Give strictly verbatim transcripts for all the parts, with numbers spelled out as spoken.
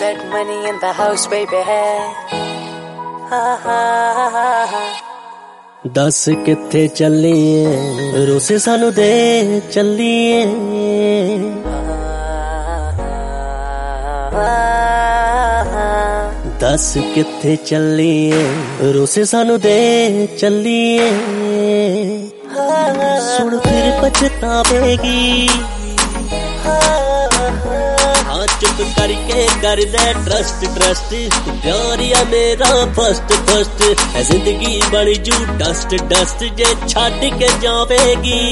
said money in the house, baby. Ha ha ha ha. दस किथे चलिए रोसे सानू दे चलिए दस किथे चलिए रोसे सानू दे चलिए सुन फिर पछतावेगी हाँ चुप करके कर दे ट्रस्ट ट्रस्ट प्यार या मेरा फर्स्ट फर्स्ट है जिंदगी बड़ी जू डस्ट डस्ट जे छड़ के जावेगी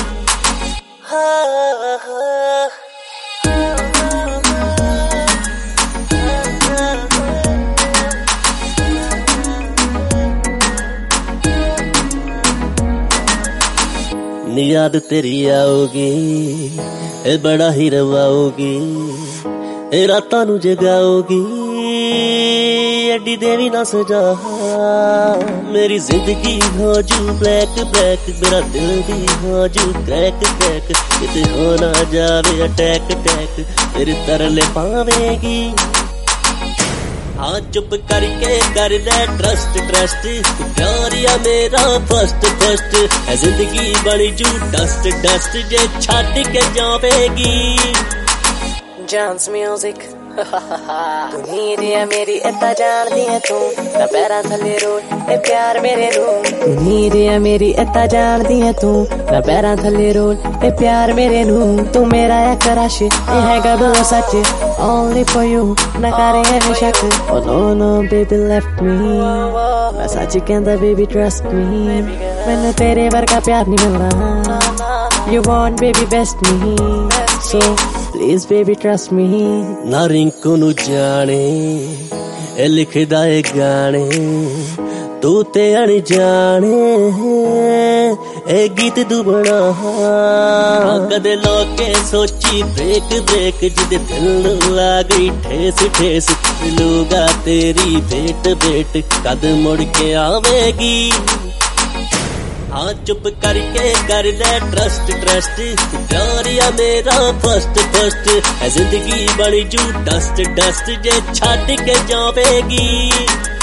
याद तेरी आओगी ए बड़ा ही रवाओगी ए रातां नू जगाओगी एडी देवी ना सजा मेरी जिंदगी हो जू ब्लैक ब्लैक मेरा दिल भी हो जू क्रैक क्रैक किते हो ना जावे अटैक अटैक तेरे तरले पावेगी हाँ चुप करके कर दे ट्रस्ट ट्रस्ट प्यार या मेरा फर्स्ट फर्स्ट है जिंदगी बड़ी जू डस्ट डस्ट जे छड़ के जावेगी John's music. तू नीरी है मेरी इतना जान दी है तू मैं पैरा थले रोड ए प्यार मेरे रू तू नीरी है मेरी इतना जान दी है तू मैं पैरा थले रोड ए प्यार मेरे रू तू मेरा है कराश ये है गबो सच only for you ना करेंगे मैं शक oh no no baby left me मैं सच कहता baby trust me मैंने तेरे वर्गा प्यार नहीं मिलना you want baby best me so please baby trust me ना रिंकू नू जाने ए लिखदा ए गाने तू ते अनजाने ए गीत तू बना कदे लोके सोची ब्रेक ब्रेक जिदे दिल नू ला गई ठेस ठेस लूगा तेरी भेट भेट कद मुड़ के आवेगी हाँ चुप करके कर दे ट्रस्ट ट्रस्ट प्यार या मेरा फर्स्ट फर्स्ट है जिंदगी बड़ी जू डस्ट डस्ट जे छड़ के जावेगी